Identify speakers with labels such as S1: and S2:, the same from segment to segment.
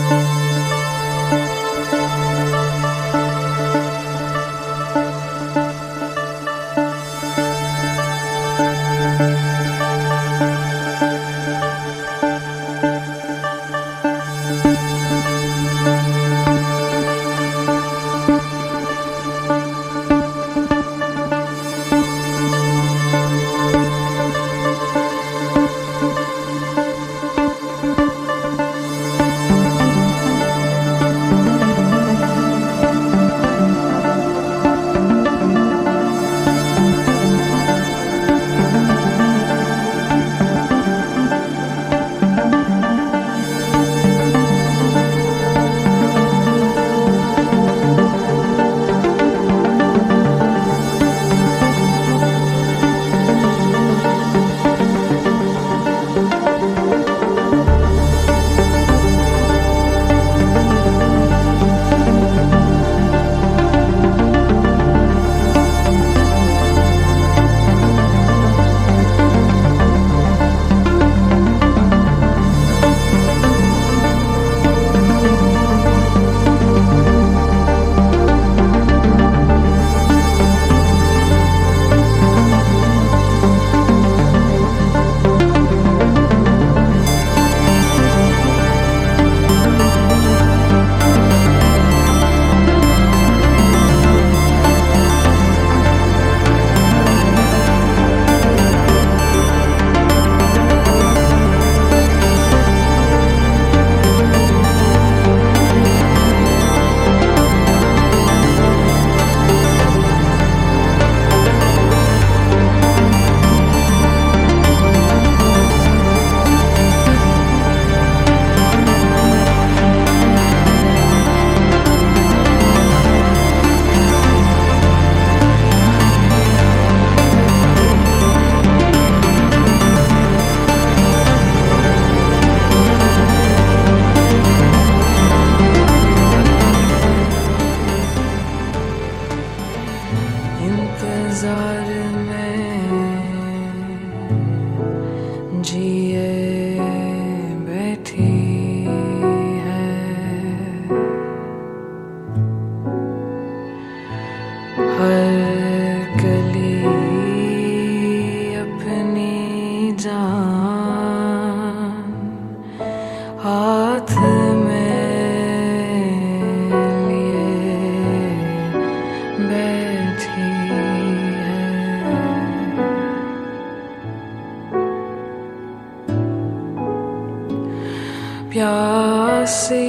S1: प्यासी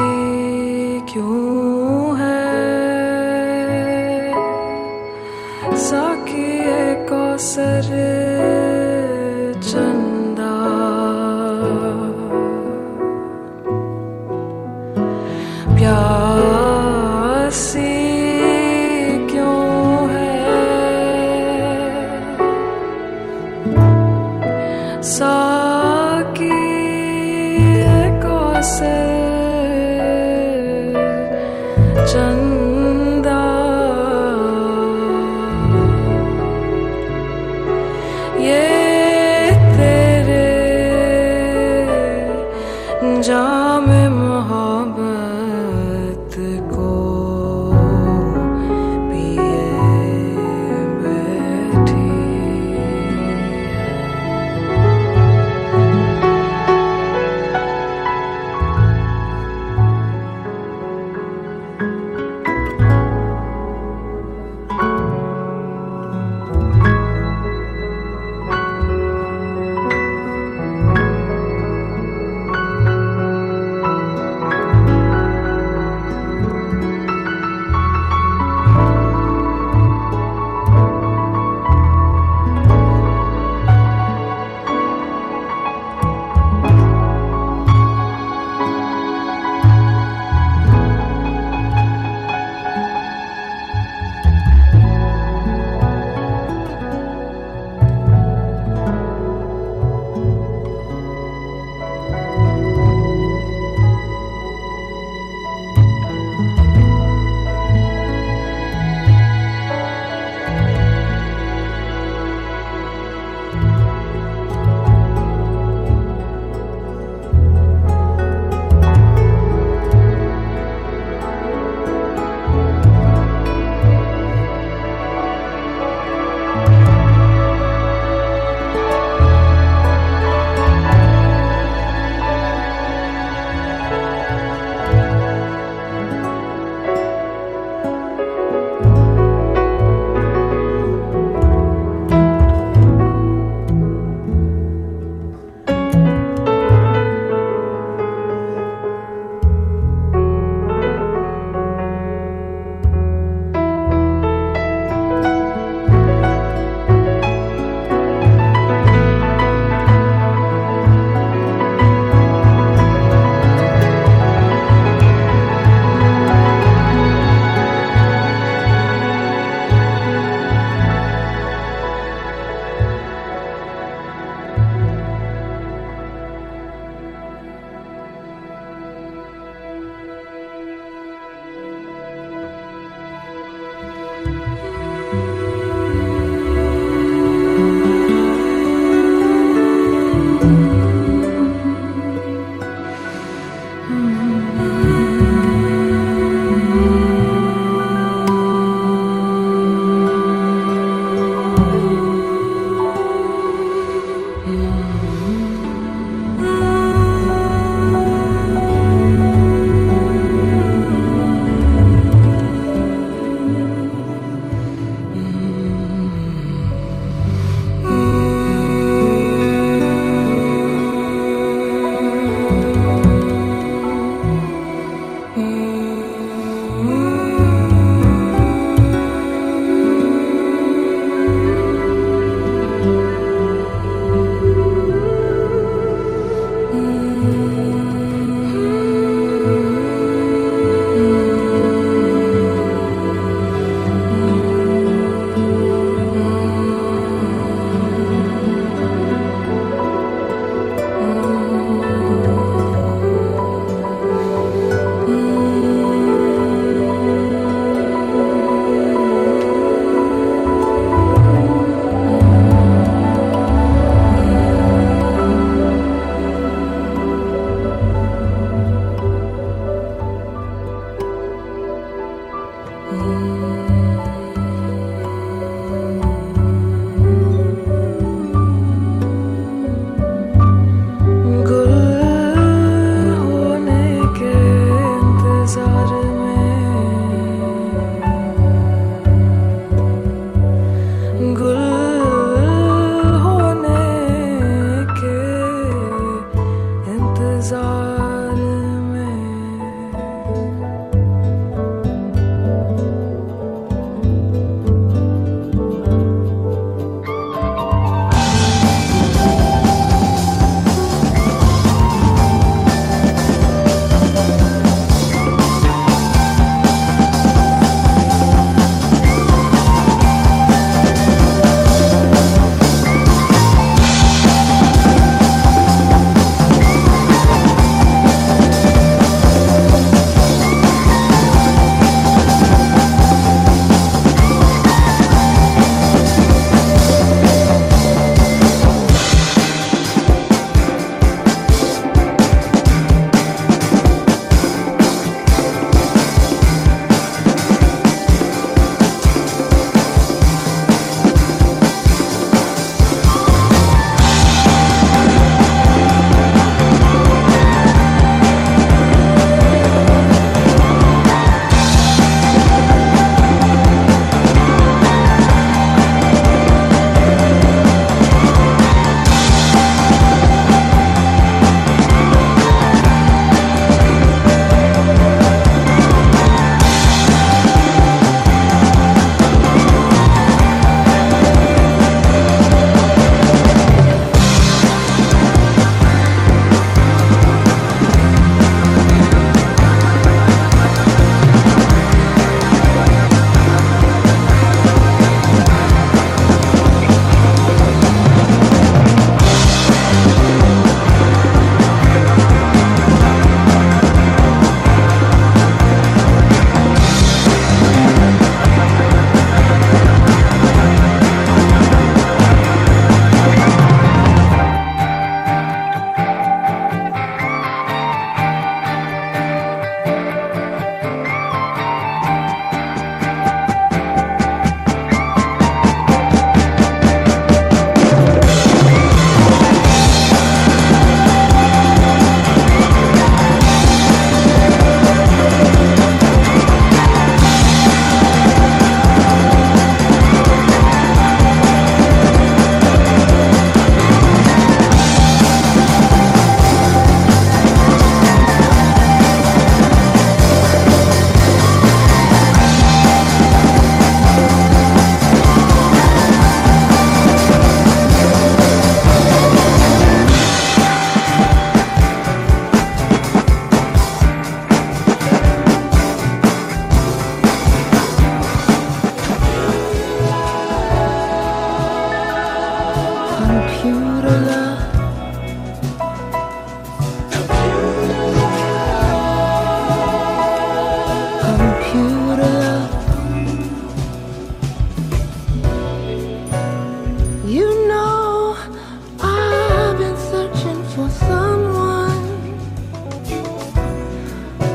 S1: क्यों है साकिए कौसर चंदा प्यासी क्यों है से चंदा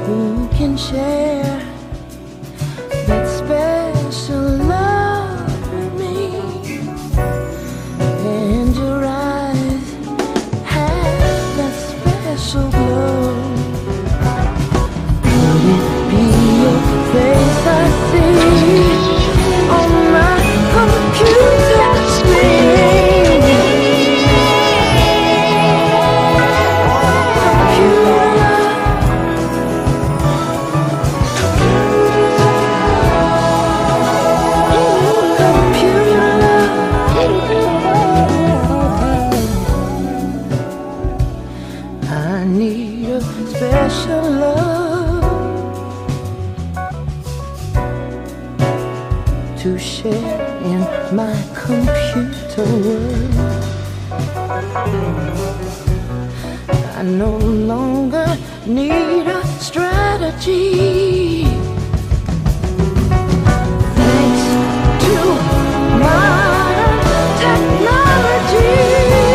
S2: who can share that special love with me. And your eyes have that special glow. Could it be your face I see on my computer screen? I need a special love to share in my computer world. I no longer need a strategy. Thanks to modern technology.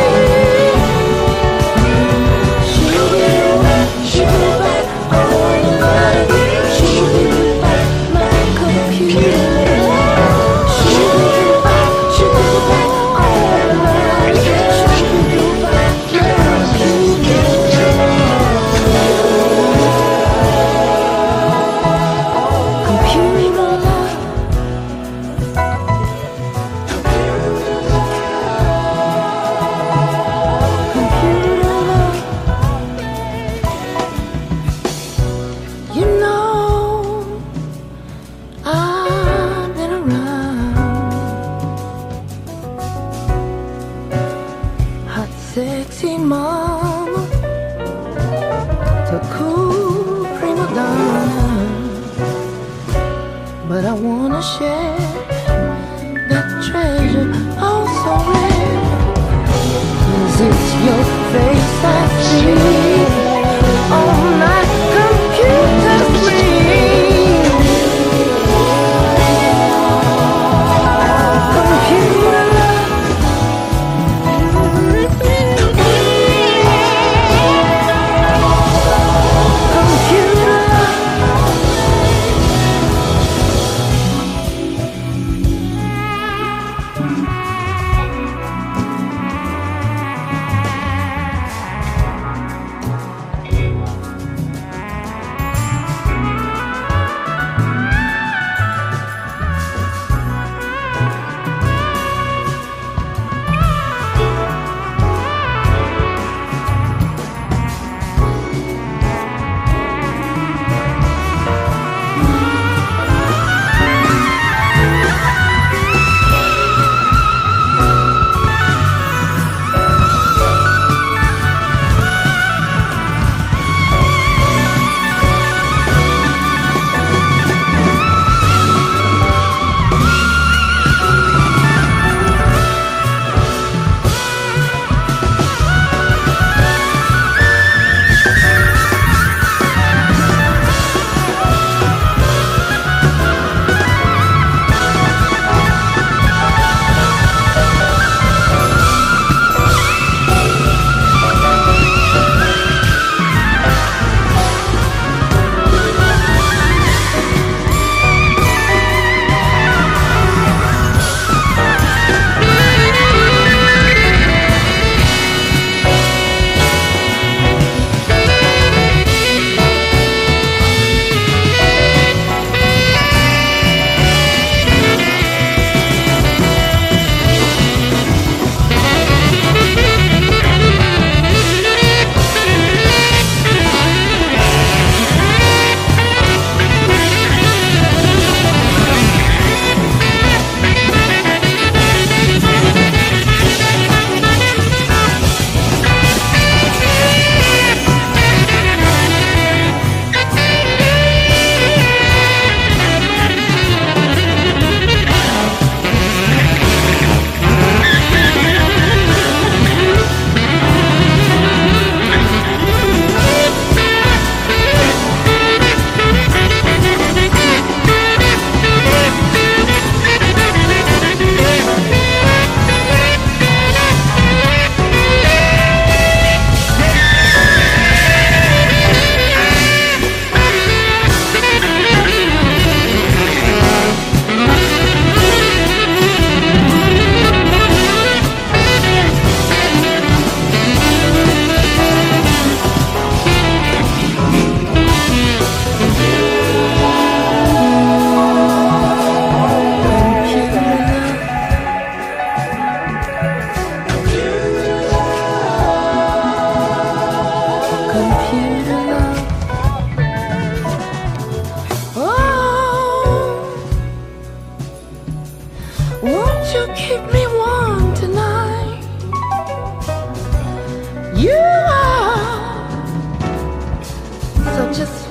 S2: Sexy mama, the cool prima donna, but I wanna share that treasure oh so rare. 'Cause it's your face I see on my computer screen. Computer love.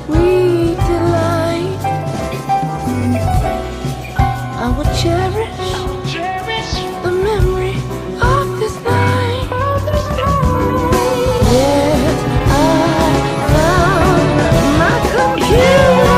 S2: sweet delight. I will cherish the memory of this night. Yes, I found my computer.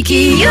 S3: Kyoto.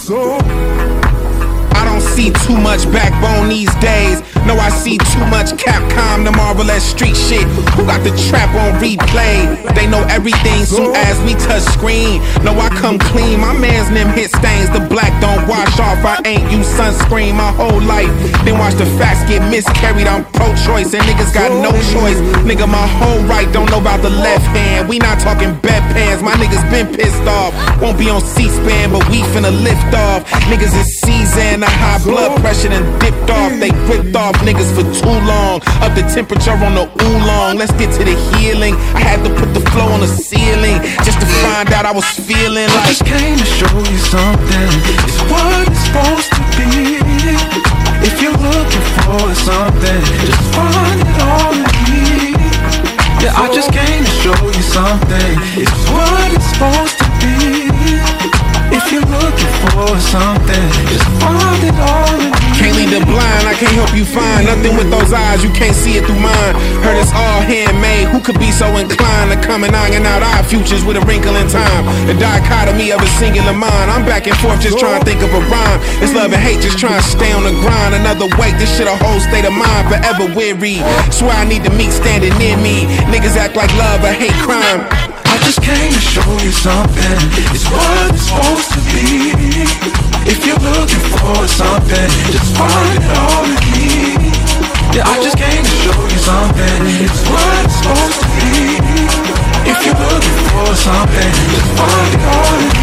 S3: I don't see too much backbone these days. No, I see too much Capcom, the Marvel as street shit. Who got the trap on replay? They know everything soon as we touch screen. No, I come clean, my man's them hit stains. The black don't wash off, I ain't use sunscreen my whole life. Then watch the facts get miscarried, I'm pro-choice. And niggas got no choice. Nigga, my whole right don't know about the left hand. We not talking bedpans, my niggas been pissed off. Won't be on C-SPAN, but we finna lift off. Niggas is seasoned, high blood pressure and dipped off. They ripped off niggas for too long. Up the temperature on the oolong. Let's get to the healing. I had to put the flow on the ceiling just to find out I was feeling like.
S4: I just came to show you something. It's what it's supposed to be. If you're looking for something, just find it all in me. Yeah, I just came to show you something. It's what it's supposed to be. If you're looking for something, just find it all in me.
S3: Can't lead the blind, I can't help you find nothing with those eyes, you can't see it through mine. Heard it's all handmade, who could be so inclined to come and iron out our futures with a wrinkle in time? The dichotomy of a singular mind, I'm back and forth just trying to think of a rhyme. It's love and hate, just trying to stay on the grind. Another weight, this shit a whole state of mind, forever weary. Swear I need the meat standing near me. Niggas act like love or hate crime.
S4: I just came to show you something. It's what it's supposed to be. If you're looking for something, just find it all in me. Yeah, I just came to show you something. It's what it's supposed to be. If you're looking for something, just find it all in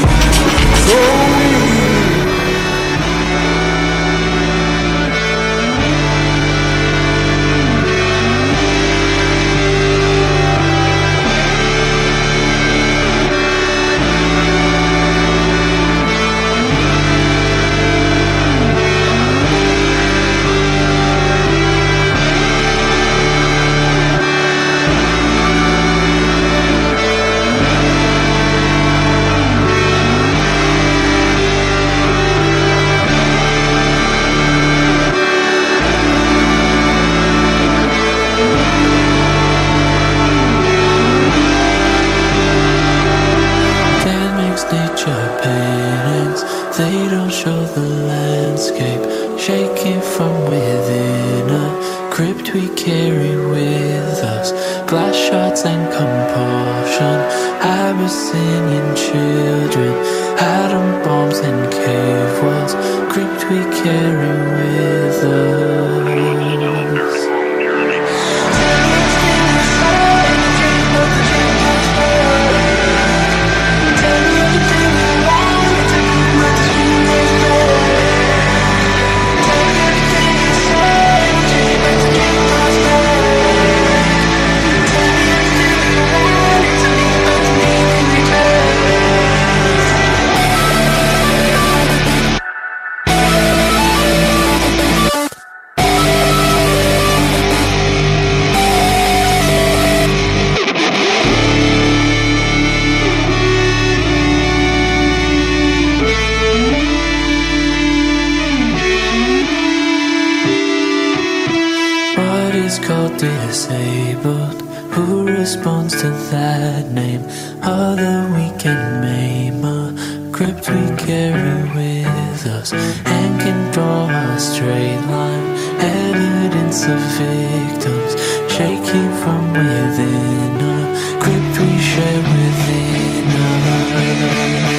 S4: me.
S5: Disabled, who responds to that name? Other we can maim, a crypt we carry with us, and can draw a straight line, evidence of victims, shaking from within, a crypt we share within us.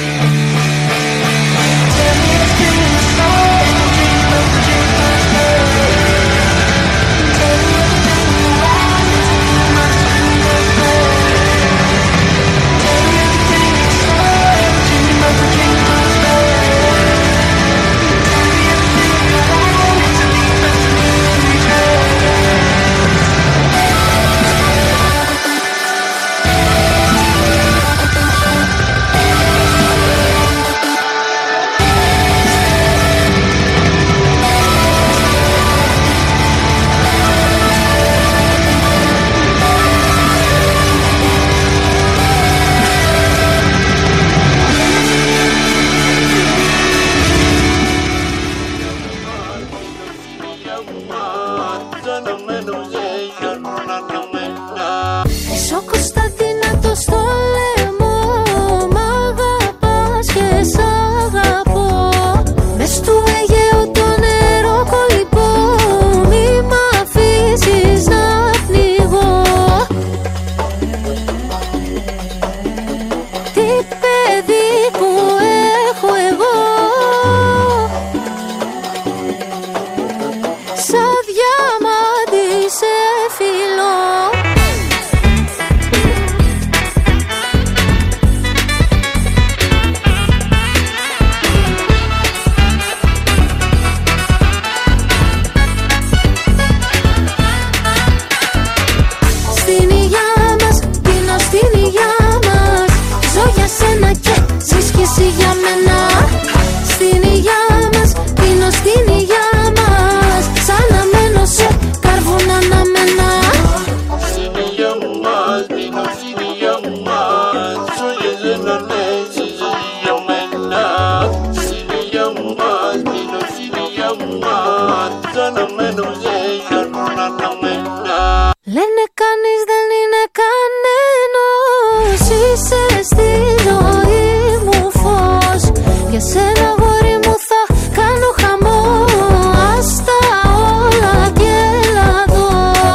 S6: Λένε κανείς δεν είναι κανένας. Είσαι στη ζωή μου φως. Για σένα αγόρι μου θα κάνω χαμό. Άστα όλα και έλα εδώ.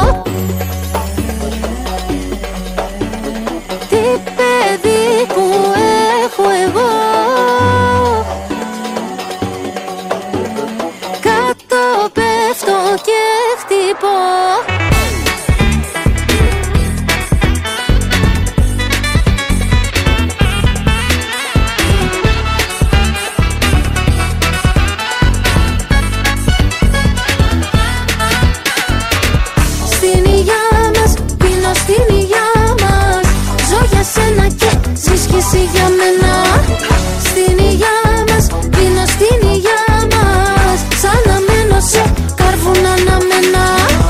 S6: Τι παιδί που έχω εγώ. Κάτω πέφτω και χτυπώ. Εσύ για μένα, στην υγειά μας, πίνω στην υγειά μας. Σαν να μένω σε κάρβουνα αναμένα.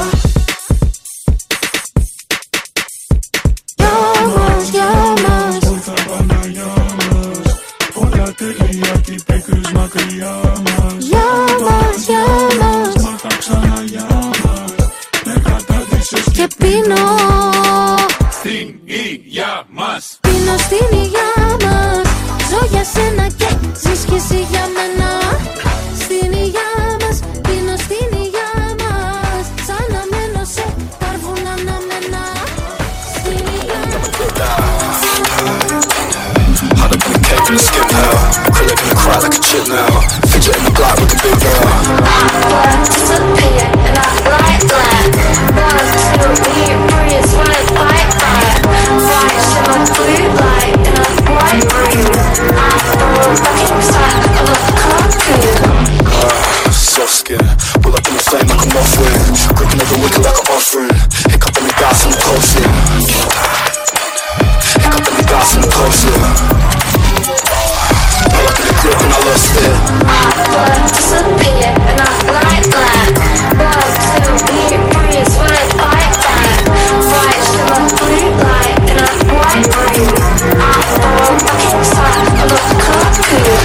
S6: Για μας, για μας. Όλα θα πάνε για μας. Όλα τελεία και οι πίκρες μακριά μας. Για μας, για μας. Μάθα ξανά για μας. Με κατάδυσες και πίνω. Στην υγειά μας. Πίνω στην υγειά μας. Ζω για σένα και ζεις κι εσύ για μένα. Στην υγειά μας. Πίνω στην υγειά μας. Σαν να μένω σε κάρβουνα αναμένα. Στην υγειά μας.
S7: Hide up in the cave in the skin now. Acrylic in the cry like a chip now. Fidget in the block with the big girl. I disappear and I like that. 1, 2, we breeze when it like that. White shimmer blue light in a white room. I fall back inside of a cocoon. So scared. Pull up in the flame like a muffin. Gripping every wicked like an offering. Hiccup in the gas and the pulsing. Hiccup in the gas and the pulsing. I look at the grip and I lost it. I disappear and I like that. 1, 2, we breeze when it like that. White shimmer blue light in a white room. I fall back inside of a cocoon.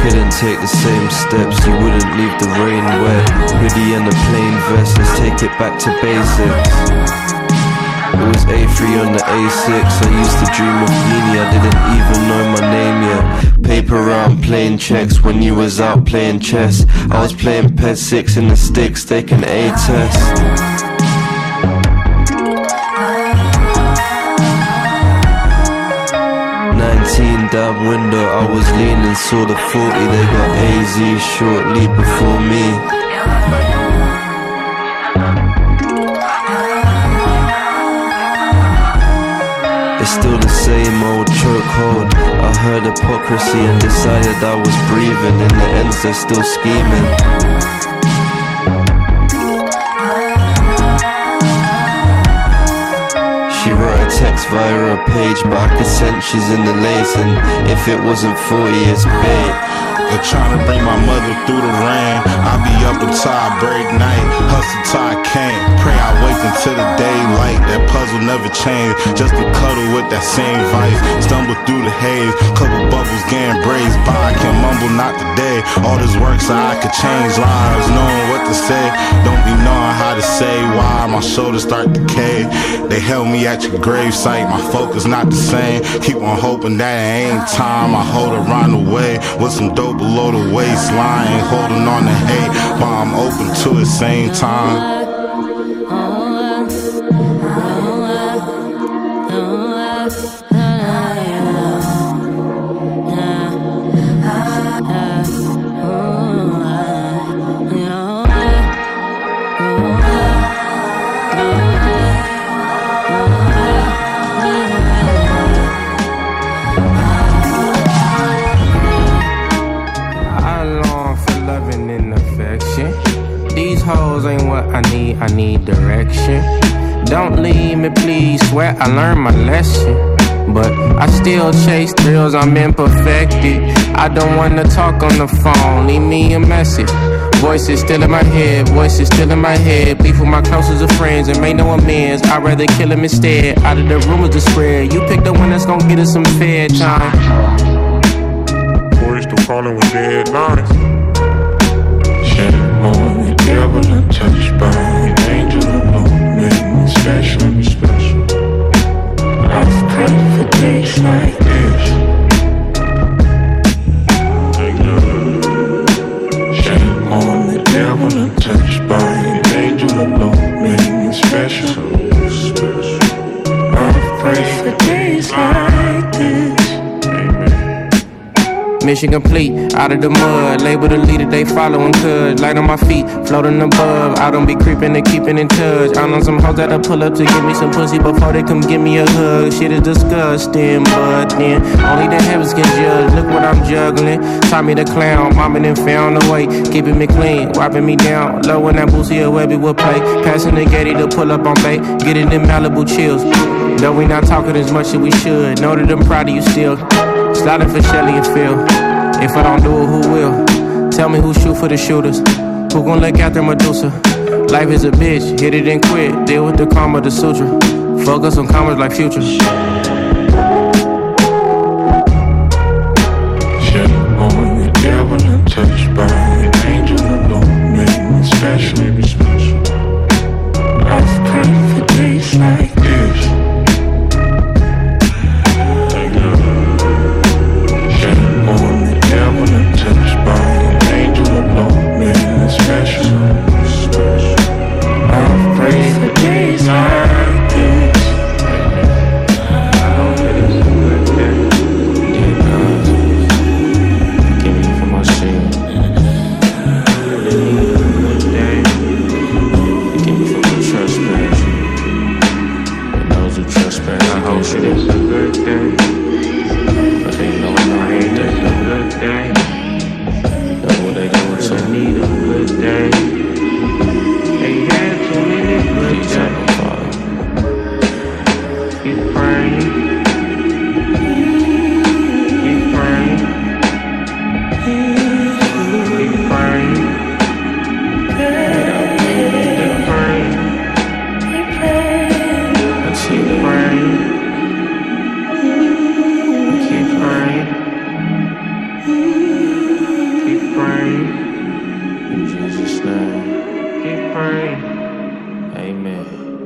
S8: couldn't take the same steps, you wouldn't leave the rain wet. Hoodie and a plain vest, let's take it back to basics. It was A3 on the A6, I used to dream of uni, I didn't even know my name yet. Paper round playing checks when you was out playing chess. I was playing Pet 6 in the sticks, taking A-test. 19 down window, I was leaning, saw the 40, they got AZ shortly before me. It's still the same old chokehold. I heard hypocrisy and decided I was breathing. In the end, they're still scheming. She wrote a text via her page, but I could sense she's in the lace. And if it wasn't 40, it's bait.
S3: They're trying to bring my mother through the rain. I be up until I break night, hustle till I can't. Pray I wake until the daylight. That puzzle never changed, just to cuddle with that same vice. Stumble through the haze, couple bubbles getting braced by. I can mumble not today. All this work so I could change lives, knowing what to say. Don't be knowing how to say why my shoulders start to cave. They held me at your gravesite, my focus not the same. Keep on hoping that it ain't time. I hold around the way with some dope below the waistline, ain't holding on to hate, but I'm open to it same time.
S9: I need direction. Don't leave me, please, swear I learned my lesson. But I still chase thrills, I'm imperfected. I don't wanna talk on the phone, leave me a message. Voices still in my head, voices still in my head. Beef with my closest of friends and make no amends. I'd rather kill him instead, out of the rumors to spread. You pick the one that's gonna get us some fair time.
S6: Boys still calling with dead lines. Shame on the devil and touched by an angel alone, made me special. I've prayed for days like this. Shame on the devil and touched by an angel alone, made me special. I've prayed for days like this.
S9: Mission complete, out of the mud. Label the leader, they following cuz. Light on my feet, floating above. I don't be creeping and keeping in touch. I know some hoes that'll pull up to give me some pussy before they come give me a hug. Shit is disgusting, but then only the heavens can judge. Look what I'm juggling. Taught me to clown, mama then found a way. Keeping me clean, wiping me down. Low when that Boosie or Webby will play. Passing the Getty to pull up on bait. Getting them Malibu chills. Though we not talking as much as we should. Know that I'm proud of you still. Sliding for Shelly and Phil. If I don't do it, who will? Tell me who shoot for the shooters. Who gon' look after Medusa? Life is a bitch, hit it and quit. Deal with the karma, the sutra. Focus on commas like Future.
S6: Shame on the devil and touched by an angel alone, made me special. I've prayed for days like this.
S9: praying. In Jesus' name. Keep praying. Amen.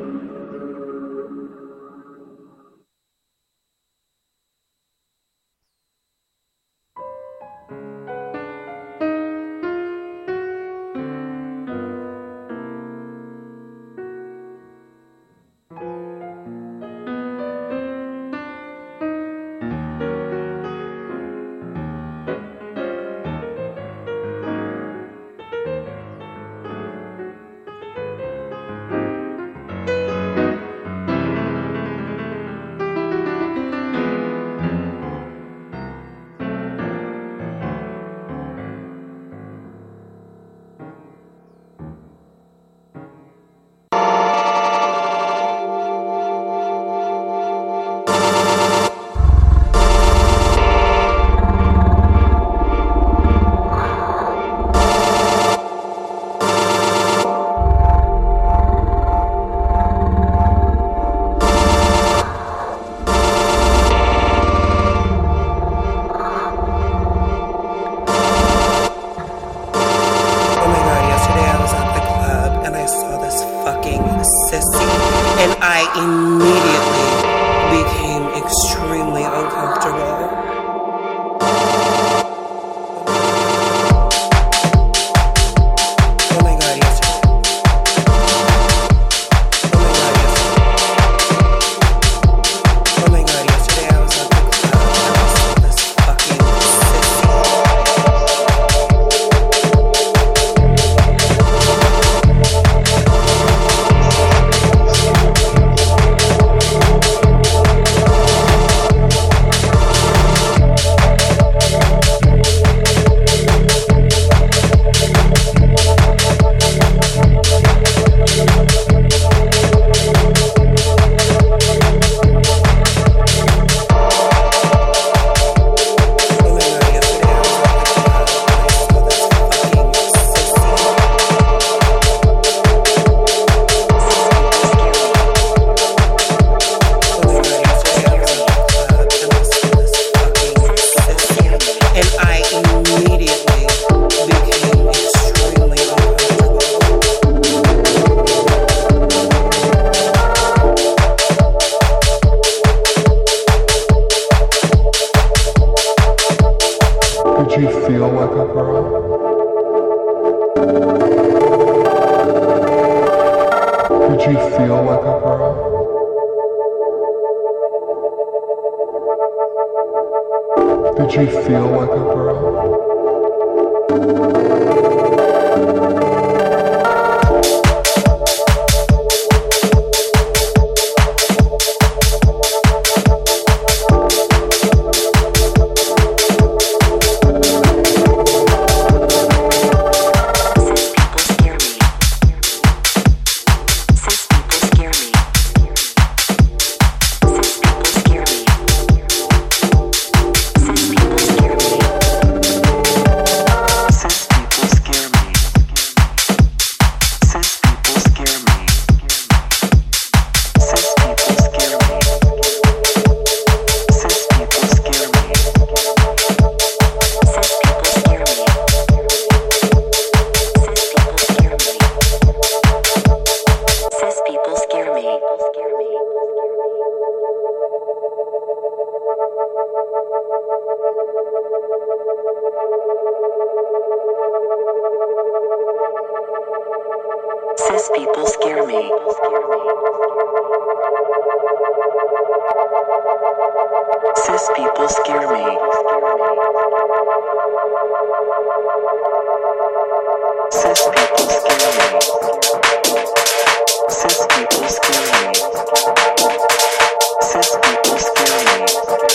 S10: Did you feel like a girl?
S11: Cis people scare me. Cis people scare me. Cis people scare me. Cis people scare me. Cis people scare me.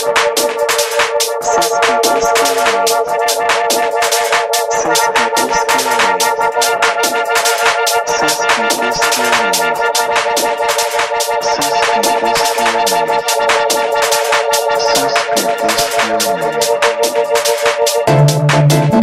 S11: Cis people scare me. Cis people scare me. Cis people scare me. Cis people scare me. Cis people scare me.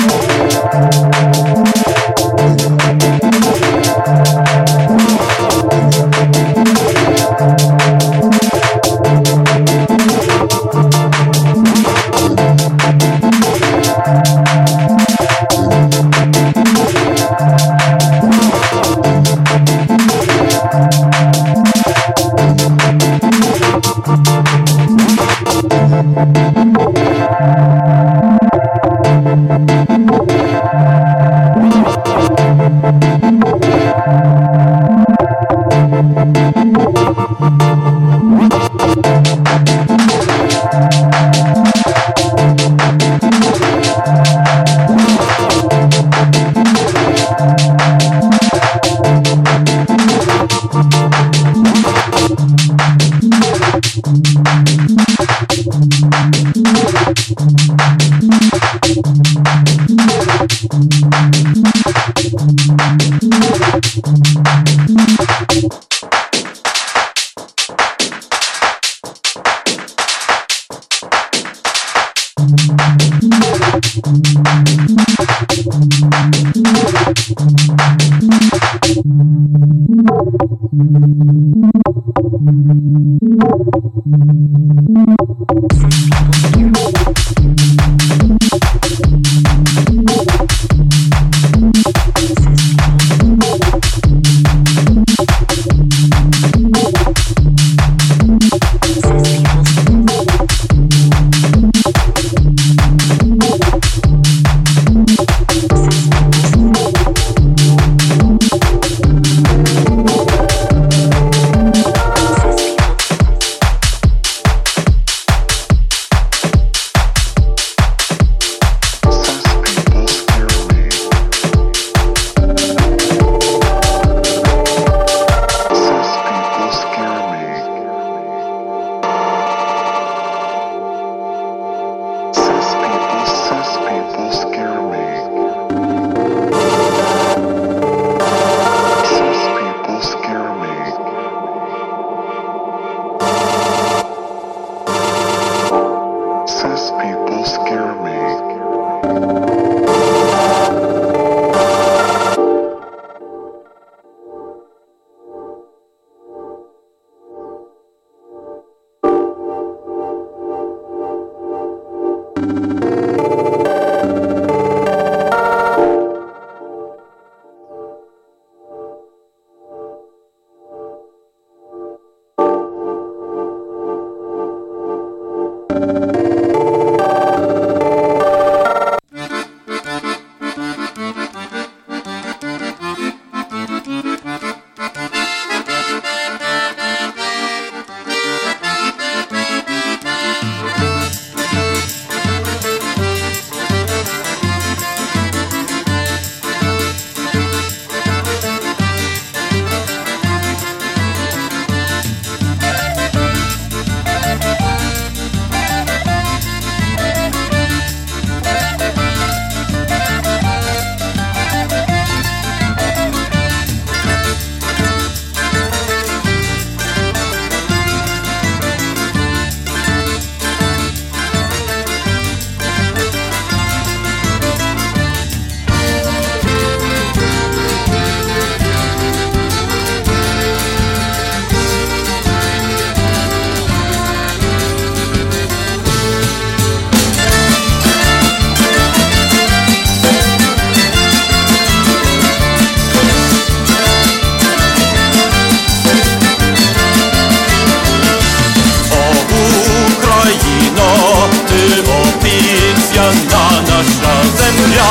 S12: земля.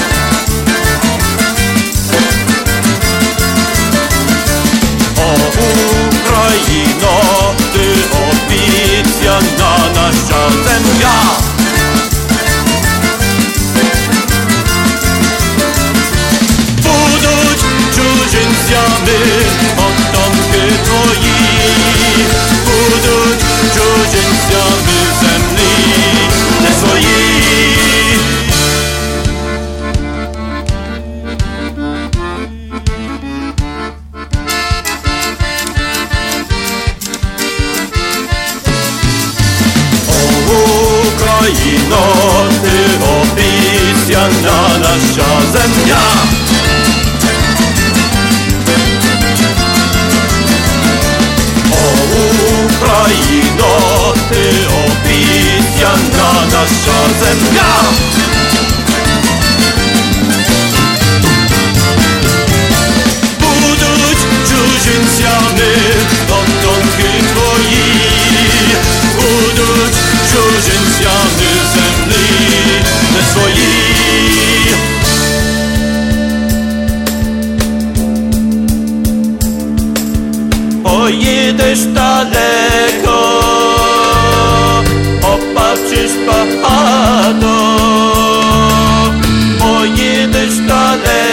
S12: О, Україно, ти обіцяна наша земля. Будуть чужинцями потомки твої, будуть чужинцями землі не свої. Україно, ти обіцяна наша земля. О, Україно, ти обіцяна наша земля. Будуть чужинцями потомки твої, будуть чужинцями землі не свої. Поїдеш далеко, побачиш багато. Поїдеш далеко,